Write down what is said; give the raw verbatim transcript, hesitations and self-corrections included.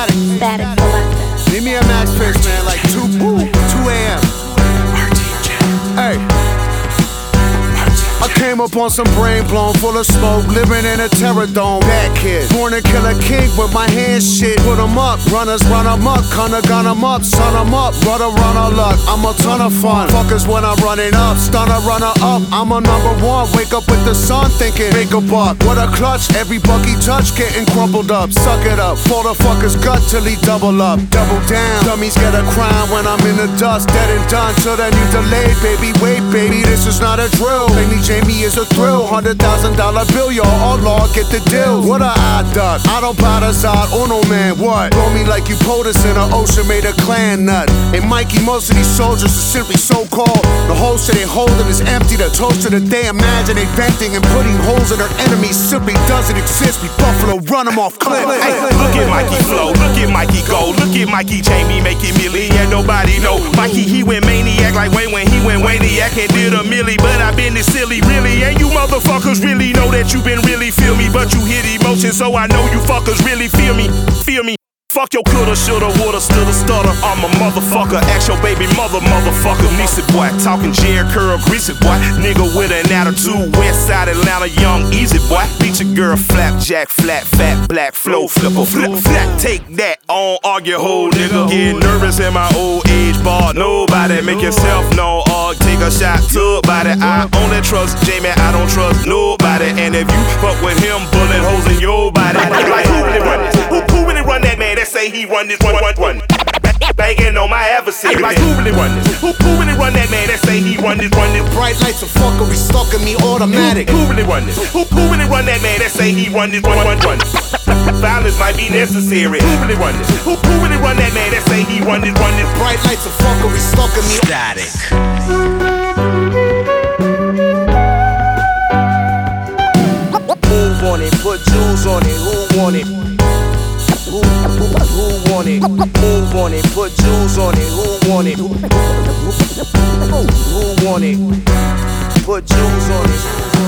Static. Static Selector. Leave me a Max Pitch, man, like two, two a m Hey. I came up on some brain blown, full of smoke, living in a terror dome. Bad kid, born to kill a king with my hands shit. Put 'em up, runners run 'em up, kinda gun 'em up, son 'em up, rudder runner luck. I'm a ton of fun. Fuckers when I'm running up, stunner runner up. I'm a number one. Wake up with the sun, thinking make a buck. What a clutch, every buck he touch getting crumpled up. Suck it up, fold a fucker's gut till he double up. Double down, dummies get a crown when I'm in the dust. Dead and done, till then you delayed, baby. Wait, baby, this is not a drill. Lady Jamie is a thrill, hundred thousand dollar bill, y'all. All law, get the deal. What a eye duck, I don't buy the side. Oh no man, what? Blow me like you POTUS in an ocean made a clan nut. And Mikey, most of these soldiers are simply so called. The host that they holding is empty. The toast of the day, imagine they venting and putting holes in their enemies simply doesn't exist. We Buffalo run them off cliff. Hey, look at Mikey flow, look at Mikey go, look at Mikey Jamie making milli and nobody know. Mikey he went maniac like Wayne when he went Wayniac and did a milli, but I been this silly really. And you motherfuckers really know that you been really feel me, but you hit emotion, so I know you fuckers really feel me, feel me. Fuck your coulda, shoulda, woulda, stoulda, stutter. I'm a motherfucker, ask your baby mother, motherfucker. Niecy boy, talking Jerry Curl, greasy boy. Nigga with an attitude, west side Atlanta, young, easy boy. Beat your girl, flapjack, flat, fat, black, flow, flipper, flip, flap. Take that on, argue, whole nigga. Get nervous in my old age bar. Nobody make yourself known, or take a shot to body. I only trust Jamie, I don't trust nobody. And if you fuck with him, bullet holes in your body. Like, who really run this? Who, who really run that man? Say he run this run run run, banging on my adversary. Like who really run this? Who, who really run that man? That say he run this run this. Bright lights of fuckery stalking me automatic. Who, who really run this? Who, who really run that man? That say he run this run run run. Violence might be necessary. Who really run this? Who, who really run that man? That say he run this run this. Bright lights of fuckery stalking me. Static. Move on it, put jewels on it. Who want it? Who, who, who want it? Move on it, put jewels on it. Who want it? Who, who want it? Put jewels on it.